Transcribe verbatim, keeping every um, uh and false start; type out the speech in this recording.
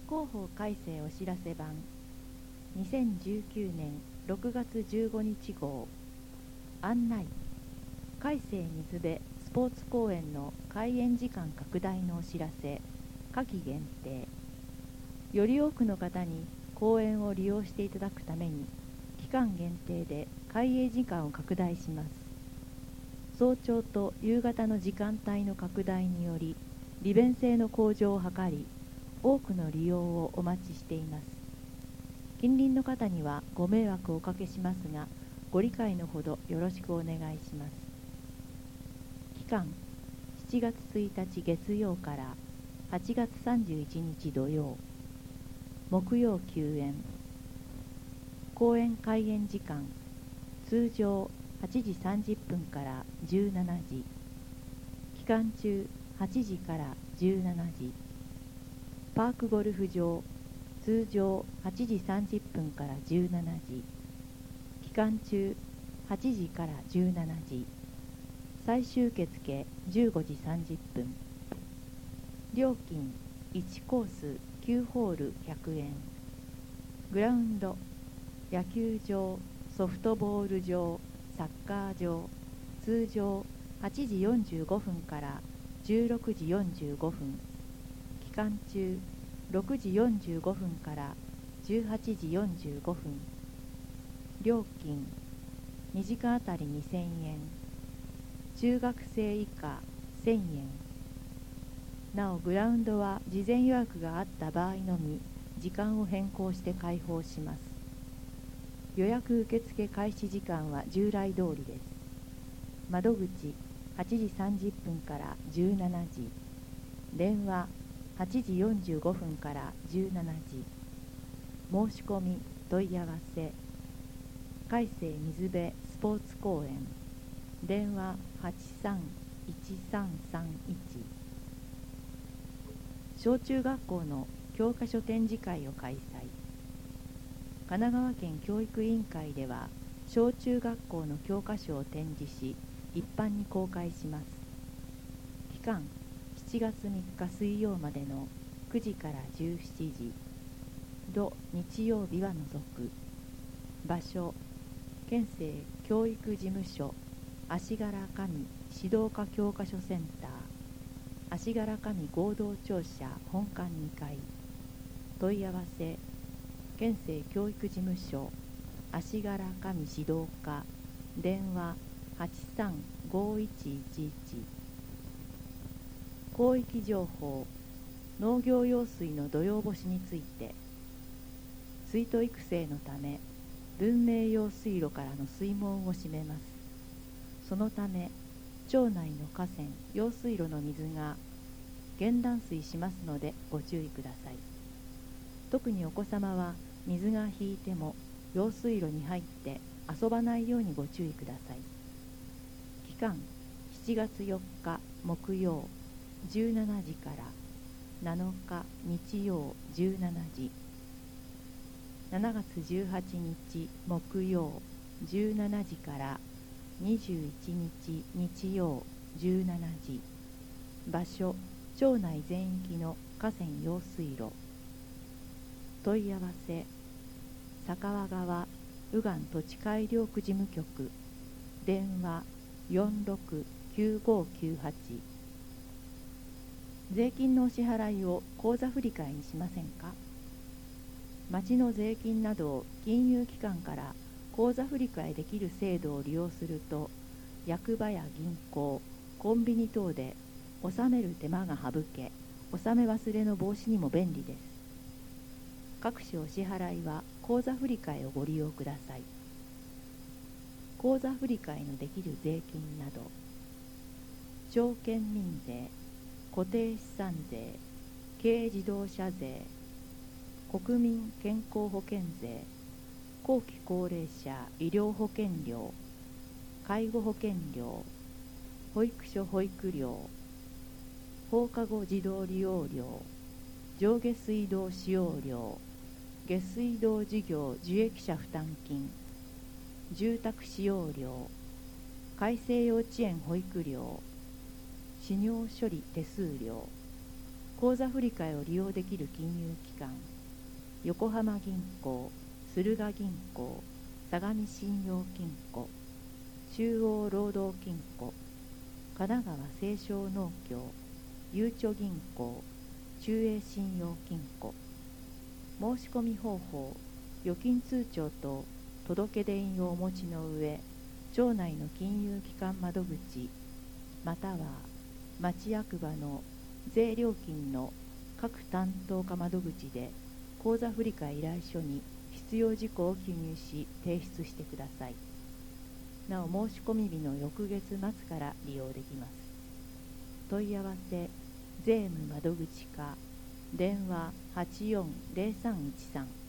広報改正お知らせ版にせんじゅうきゅうねんろくがつじゅうごにち号案内改正水辺スポーツ公園の開園時間拡大のお知らせ夏季限定より多くの方に公園を利用していただくために期間限定で開園時間を拡大します。早朝と夕方の時間帯の拡大により利便性の向上を図り多くの利用をお待ちしています。近隣の方にはご迷惑をおかけしますがご理解のほどよろしくお願いします。期間しちがつついたち月曜からはちがつさんじゅういちにち土曜木曜休園公園開園時間通常はちじさんじゅっぷんからじゅうしちじ期間中はちじからじゅうしちじパークゴルフ場通常はちじさんじゅっぷんからじゅうしちじ期間中はちじからじゅうしちじ最終受付じゅうごじさんじゅっぷん料金いちコースきゅうホールひゃくえんグラウンド野球場ソフトボール場サッカー場通常はちじよんじゅうごふんからじゅうろくじよんじゅうごふん期間中ろくじよんじゅうごふんからじゅうはちじよんじゅうごふん料金にじかんあたりにせんえん中学生以下せんえんなおグラウンドは事前予約があった場合のみ時間を変更して開放します。予約受付開始時間は従来通りです。窓口はちじさんじゅっぷんからじゅうしちじ電話はちじよんじゅうごふんからじゅうしちじ申し込み問い合わせ改正水辺スポーツ公園電話はちさんいちさんさんいち小中学校の教科書展示会を開催。神奈川県教育委員会では小中学校の教科書を展示し一般に公開します。期間しちがつみっか水曜までのくじからじゅうしちじ土日曜日は除く場所県政教育事務所足柄上指導科教科書センター足柄上合同庁舎本館にかい問い合わせ県政教育事務所足柄上指導課電話はちさんごいちいちいち広域情報農業用水の土用干しについて水土育成のため文明用水路からの水門を閉めます。そのため町内の河川用水路の水が減断水しますのでご注意ください。特にお子様は水が引いても用水路に入って遊ばないようにご注意ください。期間しちがつよっか木曜じゅうしちじからなのか日曜じゅうしちじしちがつじゅうはちにち木曜じゅうしちじからにじゅういちにち日曜じゅうしちじ場所町内全域の河川用水路問い合わせ佐川川右岸土地改良区事務局電話よんろくきゅうごきゅうはち税金のお支払いを口座振替にしませんか。町の税金などを金融機関から口座振替できる制度を利用すると役場や銀行コンビニ等で納める手間が省け納め忘れの防止にも便利です。各種お支払いは口座振替をご利用ください。口座振替のできる税金など町県民税固定資産税軽自動車税国民健康保険税後期高齢者医療保険料介護保険料保育所保育料放課後児童利用料上下水道使用料下水道事業受益者負担金住宅使用料改正幼稚園保育料死尿処理手数料口座振替を利用できる金融機関、横浜銀行、駿河銀行、相模信用金庫、中央労働金庫、神奈川清少農協、ゆうちょ銀行、中英信用金庫。申し込み方法、預金通帳と届出印をお持ちの上、町内の金融機関窓口、または町役場の税料金の各担当課窓口で口座振替依頼書に必要事項を記入し提出してください。なお申し込み日の翌月末から利用できます。問い合わせ税務窓口課、電話はちよんゼロさんいちさん